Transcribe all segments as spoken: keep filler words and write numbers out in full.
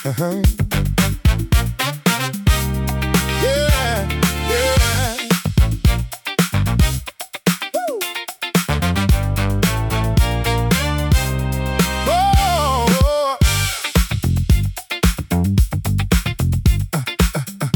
Uh-huh. Yeah, yeah. Woo. Oh, oh. Uh, uh, uh.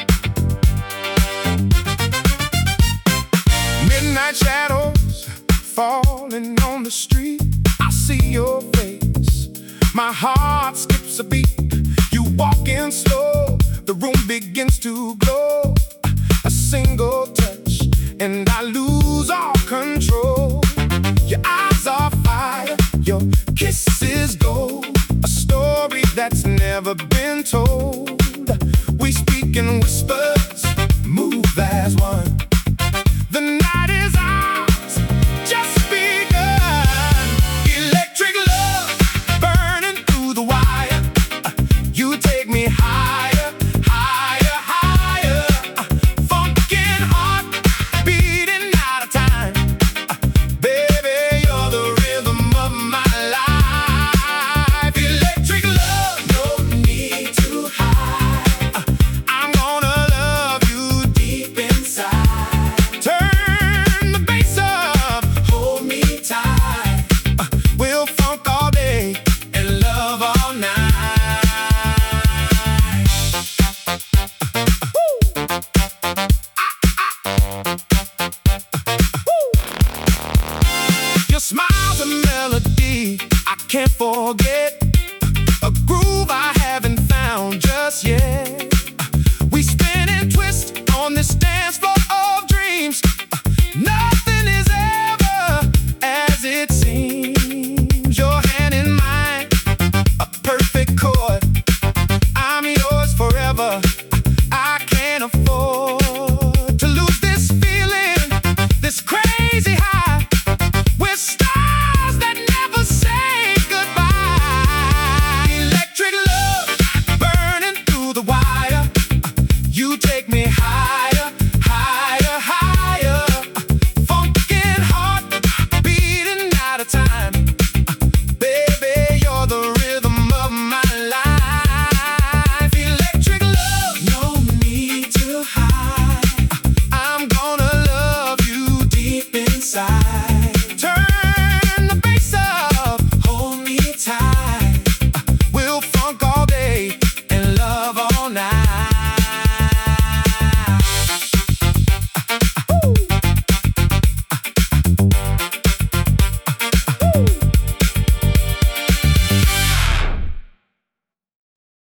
Midnight shadows falling on the street. I see your face, my heart skips a beat. You walk in slow, the room begins to glow. A single touch, and I lose all control. Your eyes are fire, your kisses gold. A story that's never been told. We speak in whispers, move as one. The night is ours, just begun. Electric love burning through the wire. Uh, you take me higher, higher, higher. Uh, funkin' heart beating out of time. Uh, baby, you're the rhythm of my life. Electric love, no need to hide. Uh, I'm gonna love you deep inside. Turn the bass up, hold me tight. Uh, we'll funk all day and love all night. Uh, uh, woo. Woo. Your smile's a melody I can't forget, a groove I haven't found just yet.